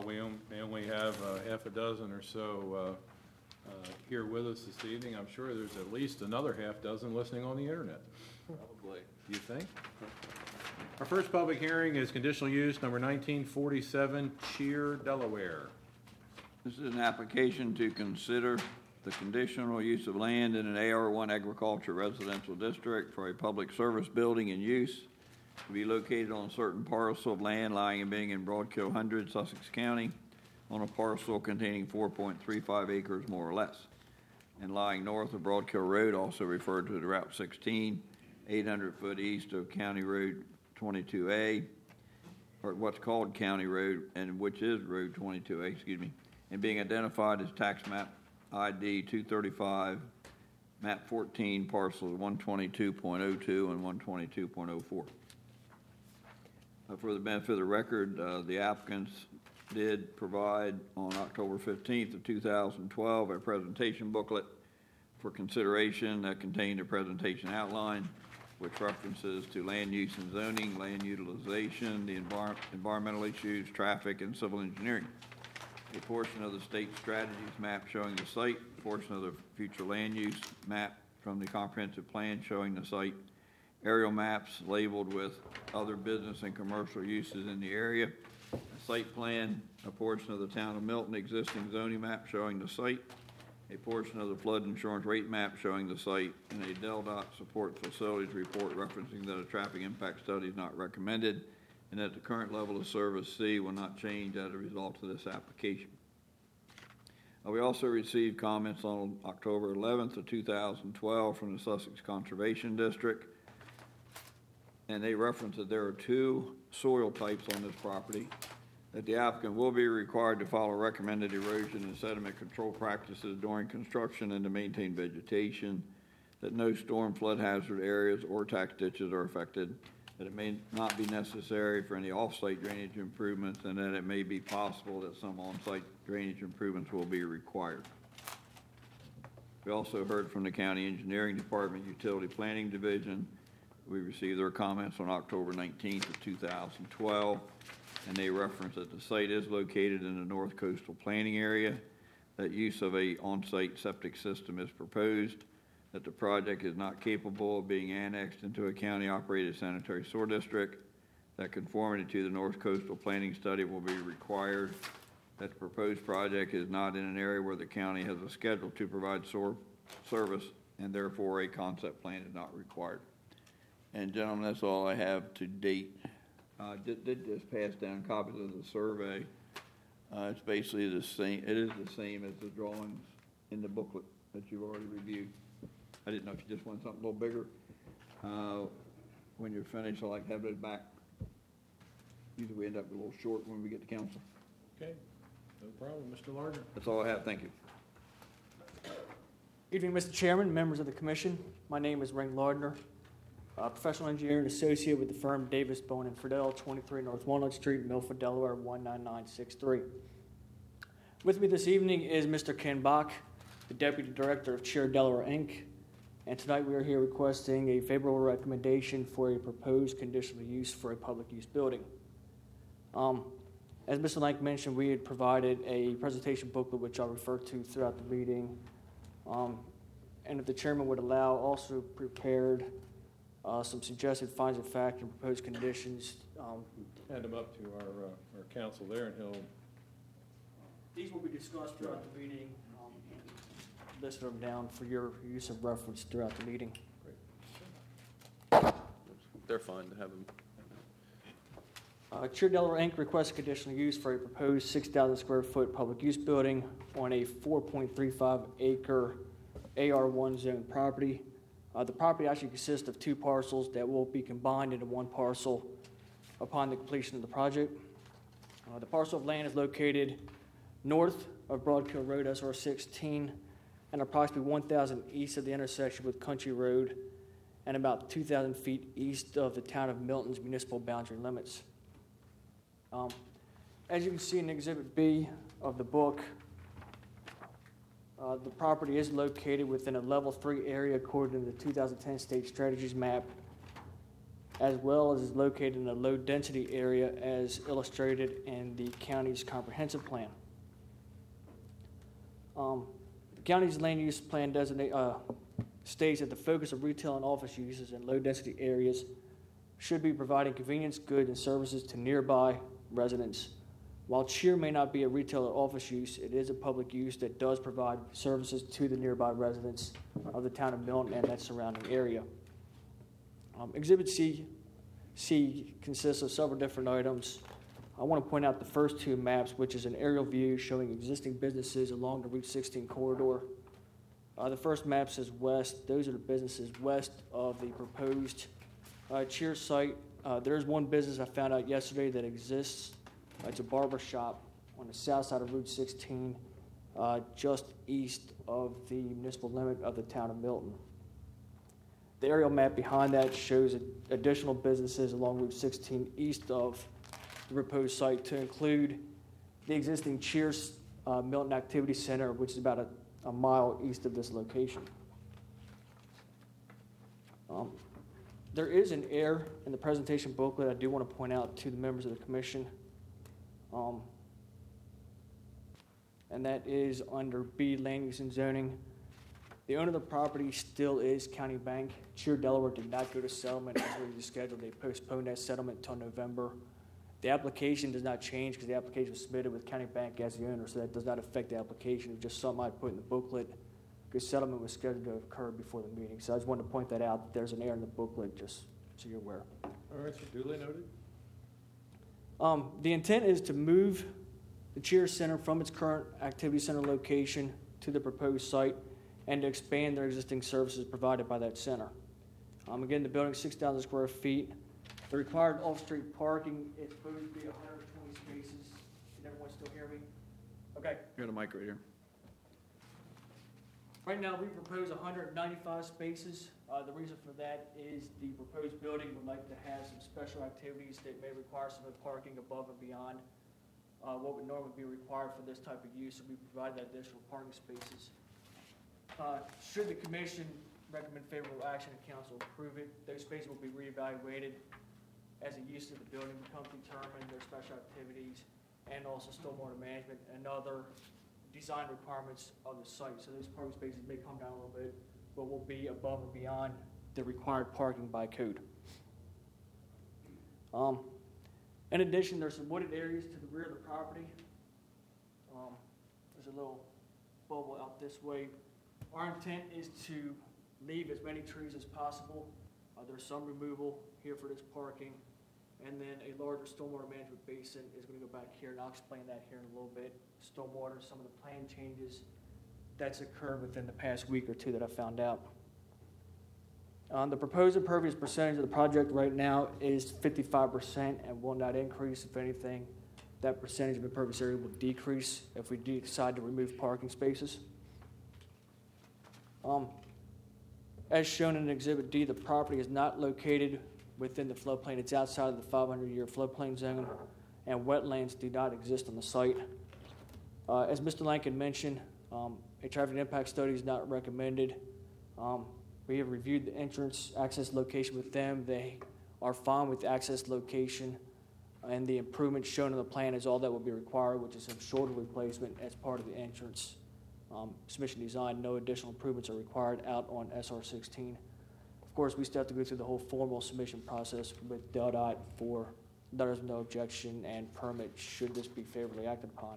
while we may only have half a dozen or so here with us this evening, I'm sure there's at least another half dozen listening on the internet. Probably. Do you think? Our first public hearing is conditional use number 1947, Cheer, Delaware. This is an application to consider the conditional use of land in an AR1 agriculture residential district for a public service building and use to be located on a certain parcel of land lying and being in Broadkill 100, Sussex County, on a parcel containing 4.35 acres more or less, and lying north of Broadkill Road, also referred to as Route 16, 800 foot east of County Road 22A, or what's called County Road, and which is Road 22A, and being identified as tax map ID 235, map 14, parcels 122.02 and 122.04. For the benefit of the record, the applicants did provide on October 15th of 2012 a presentation booklet for consideration that contained a presentation outline which references to land use and zoning, land utilization, the environmental issues, traffic, and civil engineering. A portion of the state strategies map showing the site, a portion of the future land use map from the comprehensive plan showing the site, aerial maps labeled with other business and commercial uses in the area, a site plan, a portion of the town of Milton existing zoning map showing the site, a portion of the flood insurance rate map showing the site, and a DelDOT support facilities report referencing that a traffic impact study is not recommended and that the current level of service C will not change as a result of this application. We also received comments on October 11th of 2012 from the Sussex Conservation District, and they reference that there are two soil types on this property, that the applicant will be required to follow recommended erosion and sediment control practices during construction and to maintain vegetation, that no storm flood hazard areas or tax ditches are affected, that it may not be necessary for any off-site drainage improvements, and that it may be possible that some on-site drainage improvements will be required. We also heard from the County Engineering Department Utility Planning Division. We received their comments on October 19th of 2012, and they reference that the site is located in the North Coastal Planning Area, that use of a on-site septic system is proposed, that the project is not capable of being annexed into a county-operated sanitary sewer district, that conformity to the North Coastal Planning Study will be required, that the proposed project is not in an area where the county has a schedule to provide sewer service, and therefore a concept plan is not required. And gentlemen, that's all I have to date. Did just pass down copies of the survey. It's basically the same. It is the same as the drawings in the booklet that you've already reviewed. I didn't know if you just want something a little bigger. When you're finished, I like to have those back. Usually we end up a little short when we get to council. Okay, no problem. Mr. Lardner. That's all I have. Thank you. Evening, Mr. Chairman, members of the Commission. My name is Ring Lardner, professional engineer and associate with the firm Davis, Bone & Friedel, 23 North Walnut Street, Milford, Delaware, 19963. With me this evening is Mr. Ken Bach, the Deputy Director of Cheer Delaware, Inc., and tonight we are here requesting a favorable recommendation for a proposed conditional use for a public use building. As Mr. Lank mentioned, we had provided a presentation booklet which I'll refer to throughout the meeting, and if the chairman would allow, also prepared some suggested findings of fact and proposed conditions. Hand them up to our counsel there, and he'll. These will be discussed throughout the meeting. Listed them down for your use of reference throughout the meeting. Great. They're fine to have them. Cheer Delaware Inc. requests conditional use for a proposed 6,000 square foot public use building on a 4.35 acre AR1 zone property. The property actually consists of two parcels that will be combined into one parcel upon the completion of the project. The parcel of land is located north of Broadkill Road, SR 16, and approximately 1,000 east of the intersection with Country Road, and about 2,000 feet east of the town of Milton's municipal boundary limits. As you can see in Exhibit B of the book, the property is located within a Level 3 area according to the 2010 State Strategies Map as well as is located in a low-density area as illustrated in the county's comprehensive plan. The county's land use plan states that the focus of retail and office uses in low-density areas should be providing convenience, goods, and services to nearby residents. While cheer may not be a retail or office use, it is a public use that does provide services to the nearby residents of the town of Milton and that surrounding area. Exhibit C consists of several different items. I want to point out the first two maps, which is an aerial view showing existing businesses along the Route 16 corridor. The first map says west. Those are the businesses west of the proposed cheer site. There's one business I found out yesterday that exists. It's a barber shop on the south side of Route 16, just east of the municipal limit of the town of Milton. The aerial map behind that shows additional businesses along Route 16 east of the proposed site, to include the existing Cheers Milton Activity Center, which is about a mile east of this location. There is an error in the presentation booklet I do want to point out to the members of the commission. And that is under B, land use and zoning. The owner of the property still is County Bank. Cheer Delaware did not go to settlement as originally scheduled. They postponed that settlement until November. The application does not change because the application was submitted with County Bank as the owner, so that does not affect the application. It's just something I put in the booklet because settlement was scheduled to occur before the meeting. So I just wanted to point that out. There's an error in the booklet, just so you're aware. All right, so duly noted. The intent is to move the Cheer Center from its current activity center location to the proposed site and to expand their existing services provided by that center. Again, the building is 6,000 square feet. The required off-street parking is supposed to be 120 spaces. Can everyone still hear me? Okay. Got a mic right here. Right now, we propose 195 spaces. The reason for that is the proposed building would like to have some special activities that may require some parking above and beyond what would normally be required for this type of use, so we provide that additional parking spaces. Should the commission recommend favorable action and council approve it, those spaces will be reevaluated as the use of the building becomes determined, their special activities, and also stormwater management and other design requirements of the site. So those parking spaces may come down a little bit, but will be above and beyond the required parking by code. In addition, there's some wooded areas to the rear of the property. There's a little bubble out this way. Our intent is to leave as many trees as possible. There's some removal here for this parking. And then a larger stormwater management basin is going to go back here, and I'll explain that here in a little bit. Stormwater, some of the plan changes that's occurred within the past week or two that I found out. The proposed impervious percentage of the project right now is 55% and will not increase. If anything, that percentage of impervious area will decrease if we decide to remove parking spaces. As shown in Exhibit D, the property is not located within the floodplain. It's outside of the 500-year floodplain zone, and wetlands do not exist on the site. As Mr. Lankin mentioned, a traffic impact study is not recommended. We have reviewed the entrance access location with them. They are fine with the access location, and the improvements shown on the plan is all that will be required, which is some shoulder replacement as part of the entrance. Submission design, no additional improvements are required out on SR16. Of course, we still have to go through the whole formal submission process with DOT for letters of no objection and permit should this be favorably acted upon.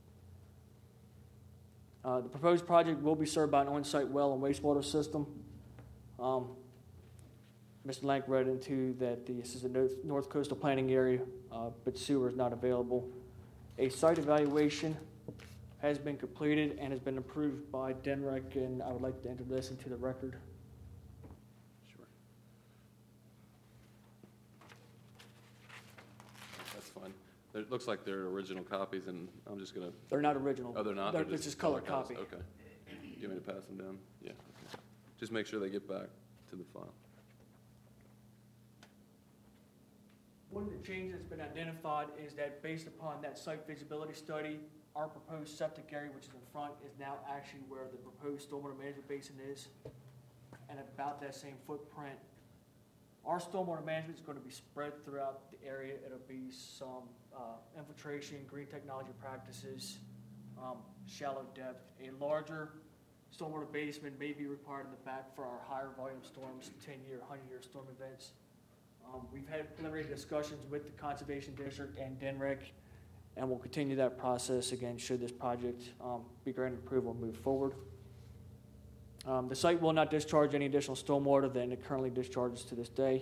The proposed project will be served by an on-site well and wastewater system. Mr. Lank read into that this is a North Coastal Planning area, but sewer is not available. A site evaluation has been completed and has been approved by DENREC, and I would like to enter this into the record. Sure. That's fine. It looks like they're original copies, and I'm just going to... They're not original. Oh, they're not? This just color copy. Okay. You want me to pass them down? Yeah. Okay. Just make sure they get back to the file. One of the changes that's been identified is that based upon that site feasibility study, our proposed septic area, which is in front, is now actually where the proposed stormwater management basin is. And about that same footprint Our stormwater management is going to be spread throughout the area. It'll be some infiltration, green technology practices, shallow depth. A larger stormwater basement may be required in the back for our higher volume storms, 10-year, 100-year storm events. We've had preliminary discussions with the Conservation District and DNREC, and we'll continue that process again should this project be granted approval and move forward. The site will not discharge any additional stormwater than it currently discharges to this day.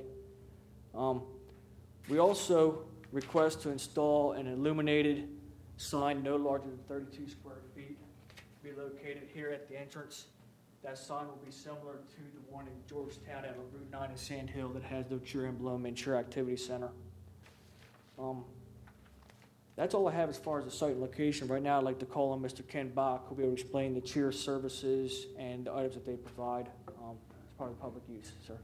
We also request to install an illuminated sign no larger than 32 square feet to be located here at the entrance. That sign will be similar to the one in Georgetown at Route 9 in Sand Hill that has the Cheer emblem and Cheer Activity Center. That's all I have as far as the site and location. Right now, I'd like to call on Mr. Ken Bach, who'll be able to explain the Cheer services and the items that they provide as part of the public use. Sir.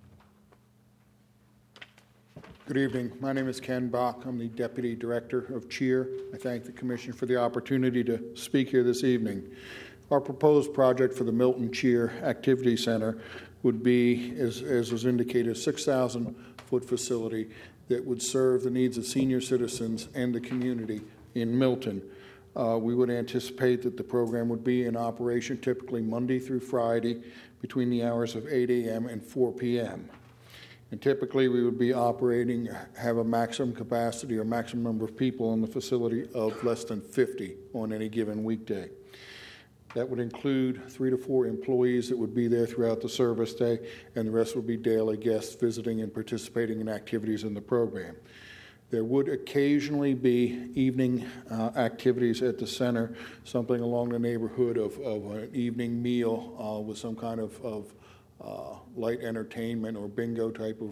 Good evening. My name is Ken Bach. I'm the Deputy Director of Cheer. I thank the Commission for the opportunity to speak here this evening. Our proposed project for the Milton Cheer Activity Center would be, as was indicated, a 6,000-foot facility that would serve the needs of senior citizens and the community in Milton. We would anticipate that the program would be in operation typically Monday through Friday between the hours of 8 a.m. and 4 p.m. And typically we would be operating, have a maximum capacity or maximum number of people in the facility of less than 50 on any given weekday. That would include 3 to 4 employees that would be there throughout the service day, and the rest would be daily guests visiting and participating in activities in the program. There would occasionally be evening activities at the center, something along the neighborhood of an evening meal with some kind of light entertainment or bingo type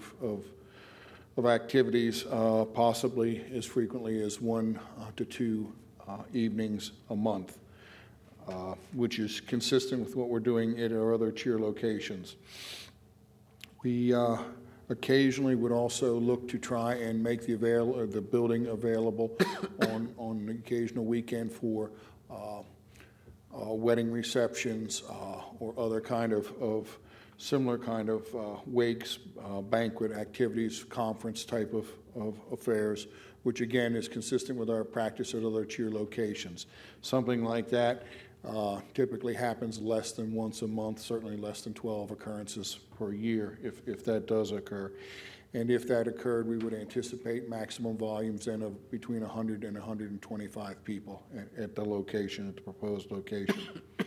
of activities, possibly as frequently as 1 to 2 evenings a month. Which is consistent with what we're doing at our other cheer locations. We occasionally would also look to try and make the building available on an occasional weekend for wedding receptions or other kind of similar kind of wakes, banquet activities, conference type of affairs, which again is consistent with our practice at other cheer locations. Something like that typically happens less than once a month, certainly less than 12 occurrences per year if that does occur. And if that occurred, we would anticipate maximum volumes then of between 100 and 125 people at the location, at the proposed location.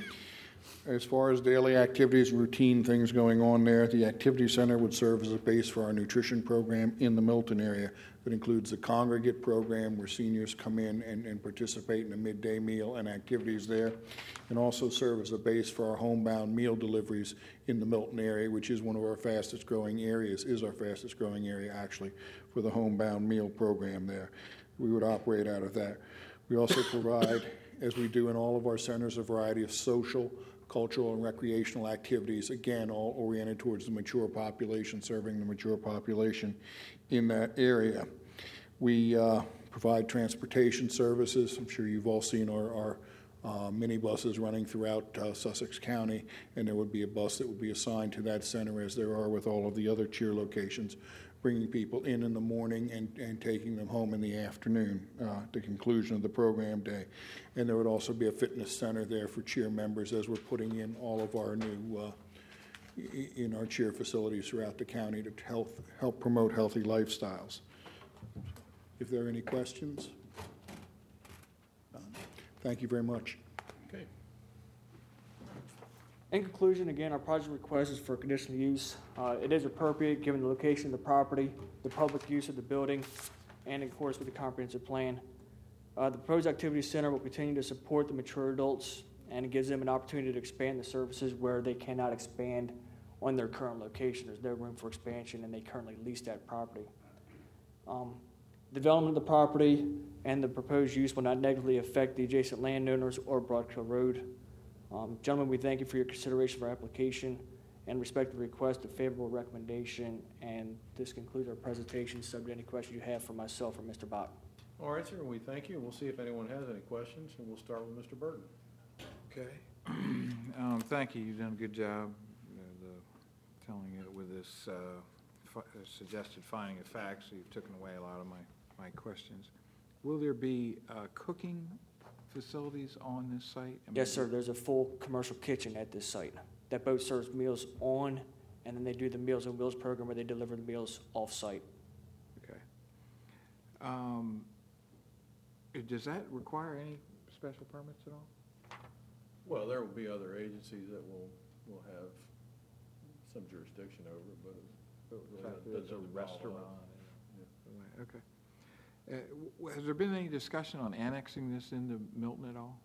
As far as daily activities, routine things going on there, the activity center would serve as a base for our nutrition program in the Milton area. That includes the congregate program where seniors come in and participate in a midday meal and activities there, and also serve as a base for our homebound meal deliveries in the Milton area, which is one of our fastest growing areas, is our fastest growing area actually for the homebound meal program there. We would operate out of that. We also provide, as we do in all of our centers, a variety of social, cultural, and recreational activities, again, all oriented towards the mature population, serving the mature population in that area. We provide transportation services. I'm sure you've all seen our minibuses running throughout Sussex County, and there would be a bus that would be assigned to that center, as there are with all of the other cheer locations, bringing people in the morning and taking them home in the afternoon, at the conclusion of the program day. And there would also be a fitness center there for cheer members, as we're putting in all of our new in our cheer facilities throughout the county to help promote healthy lifestyles. If there are any questions? Thank you very much. Okay. In conclusion, again, our project request is for conditional use. It is appropriate given the location of the property, the public use of the building, and in accordance with the comprehensive plan. The proposed activity center will continue to support the mature adults, and it gives them an opportunity to expand the services where they cannot expand on their current location. There's no room for expansion, and they currently lease that property. Development of the property and the proposed use will not negatively affect the adjacent landowners or Broadkill Road. Gentlemen, we thank you for your consideration of our application and respect the request of favorable recommendation, and this concludes our presentation, subject to any questions you have for myself or Mr. Bach. All right, sir, we thank you. We'll see if anyone has any questions, and we'll start with Mr. Burton. Okay. Thank you. You've done a good job telling it with this suggested finding of facts, so you've taken away a lot of my questions. Will there be cooking facilities on this site? I mean, Yes, sir. There's a full commercial kitchen at this site that both serves meals on, and then they do the Meals on Wheels program where they deliver the meals off-site. Okay. Does that require any special permits at all? Well, there will be other agencies that will have some jurisdiction over it, but In fact, it there's a doesn't involve restaurant. Yeah. Okay. Has there been any discussion on annexing this into Milton at all?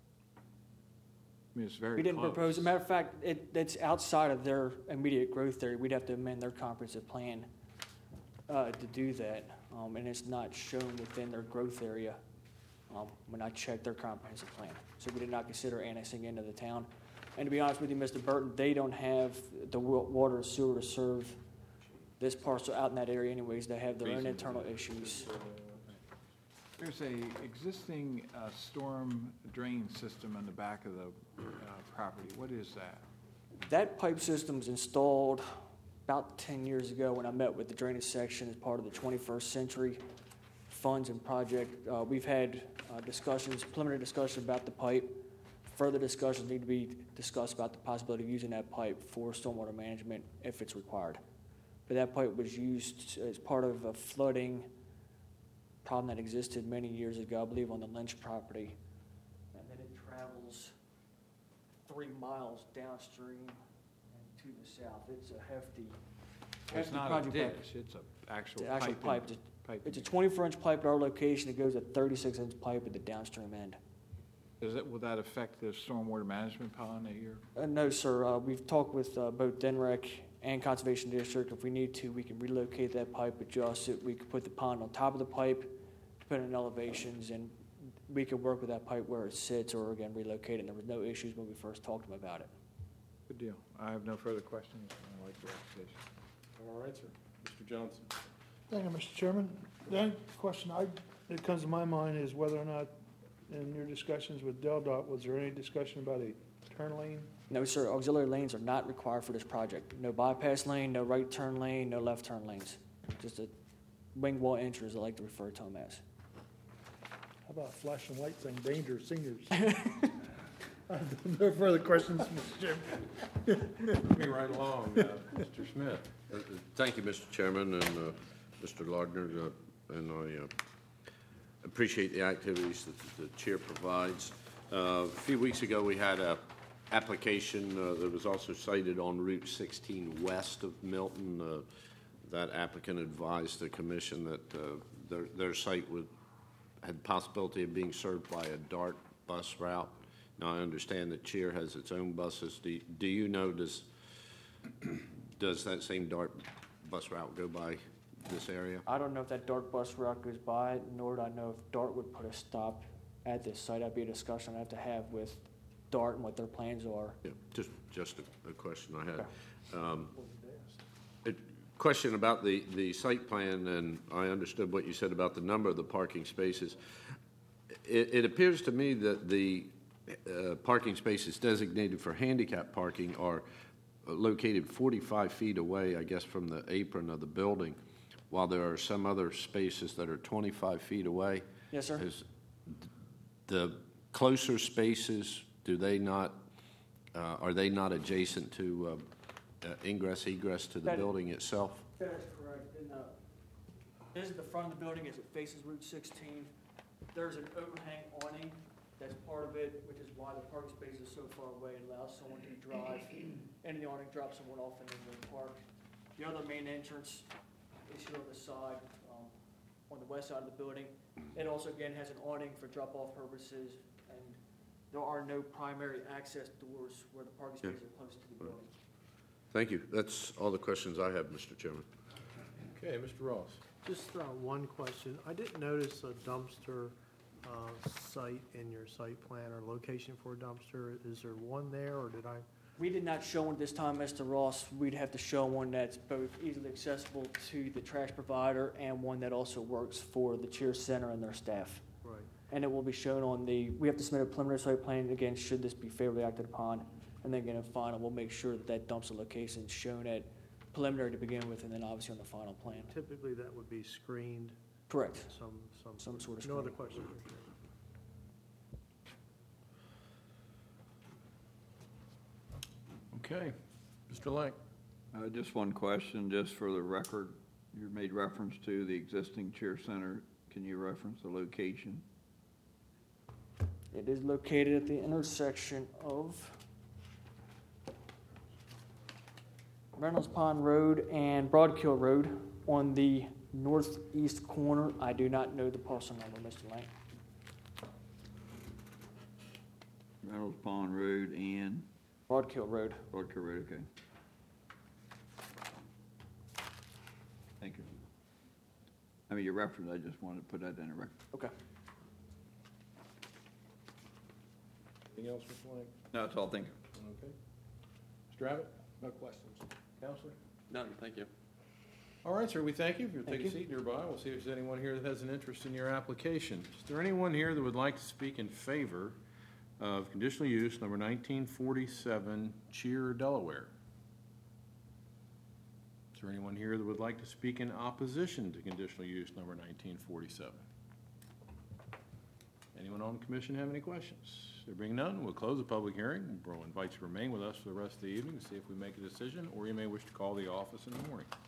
I mean, it's very We didn't close. propose, as a matter of fact, it's outside of their immediate growth area. We'd have to amend their comprehensive plan to do that, and it's not shown within their growth area when I checked their comprehensive plan. So we did not consider annexing into the town. And to be honest with you, Mr. Burton, they don't have the water and sewer to serve this parcel out in that area anyways. They have their own internal issues. There's a existing storm drain system on the back of the property. What is that? That pipe system's installed about 10 years ago when I met with the drainage section as part of the 21st Century Funds and Project. We've had preliminary discussions about the pipe. Further discussions need to be discussed about the possibility of using that pipe for stormwater management if it's required. But that pipe was used as part of a flooding problem that existed many years ago, I believe on the Lynch property. And then it travels 3 miles downstream and to the south. It's a hefty It's not a project ditch, pipe. it's an actual It's an actual pipe. pipe. It's a 24-inch pipe at our location. It goes a 36-inch pipe at the downstream end. Will that affect the stormwater management pond that you're? No, sir. We've talked with both DENREC and Conservation District. If we need to, we can relocate that pipe, adjust it. We could put the pond on top of the pipe, depending on elevations, and we could work with that pipe where it sits or, again, relocate it. And there was no issues when we first talked to them about it. Good deal. I have no further questions. I like your application. All right, sir. Mr. Johnson. Thank you, Mr. Chairman. The only question that comes to my mind is whether or not, in your discussions with DelDOT, was there any discussion about a turn lane? No, sir. Auxiliary lanes are not required for this project. No bypass lane, no right turn lane, no left turn lanes. Just a wing wall entry, as I like to refer to them as. How about flashing lights saying danger seniors? No further questions, Mr. Chairman. Moving right along, Mr. Smith. Thank you, Mr. Chairman, and Mr. Lardner, and I appreciate the activities that the chair provides. A few weeks ago, we had a application that was also cited on Route 16 west of Milton. That applicant advised the commission that their site had possibility of being served by a DART bus route. Now, I understand that Cheer has its own buses. Do you know, does that same DART bus route go by this area? I don't know if that DART bus route goes by it, nor do I know if DART would put a stop at this site. That'd be a discussion I'd have to have with DART and what their plans are. Yeah, just a question I had. A question about the site plan, and I understood what you said about the number of the parking spaces. It appears to me that the parking spaces designated for handicap parking are located 45 feet away, I guess, from the apron of the building, while there are some other spaces that are 25 feet away. Yes, sir. The closer spaces, are they not adjacent to egress to the building itself? That is correct. This is the front of the building as it faces Route 16. There's an overhang awning that's part of it, which is why the parking space is so far away. It allows someone to drive into the awning, drop someone off, and then go park. The other main entrance is here on the side, on the west side of the building. It also, again, has an awning for drop-off purposes, and there are no primary access doors where the parking spaces are close to the building. Thank you. That's all the questions I have, Mr. Chairman. Okay, Mr. Ross. Just one question. I didn't notice a dumpster site in your site plan or location for a dumpster. Is there one there, or did I? We did not show one this time, Mr. Ross. We'd have to show one that's both easily accessible to the trash provider and one that also works for the Cheer Center and their staff. Right. And it will be shown on we have to submit a preliminary site plan, again, should this be favorably acted upon. And then again, in final, we'll make sure that dumpster location is shown at preliminary to begin with, and then obviously on the final plan. Typically, that would be screened, Correct. some Some sort of No other screening. questions, Mr. Chairman. Okay. Mr. Lang? Just one question, just for the record. You made reference to the existing Cheer Center. Can you reference the location? It is located at the intersection of Reynolds Pond Road and Broadkill Road on the northeast corner. I do not know the parcel number, Mr. Lang. Reynolds Pond Road and Broadkill Road. Broadkill Road, okay. Thank you. I mean, your reference, I just wanted to put that in a record. Okay. Anything else, Mr. Lang? No, that's all, thank you. Okay. Mr. Abbott? No questions. Counselor? None, thank you. All right, sir, we thank you. If you'll Thank take a you. seat nearby, we'll see if there's anyone here that has an interest in your application. Is there anyone here that would like to speak in favor of conditional use number 1947 Cheer, Delaware? Is there anyone here that would like to speak in opposition to conditional use number 1947? Anyone on the commission have any questions? There being none, we'll close the public hearing. We'll invite you to remain with us for the rest of the evening to see if we make a decision, or you may wish to call the office in the morning.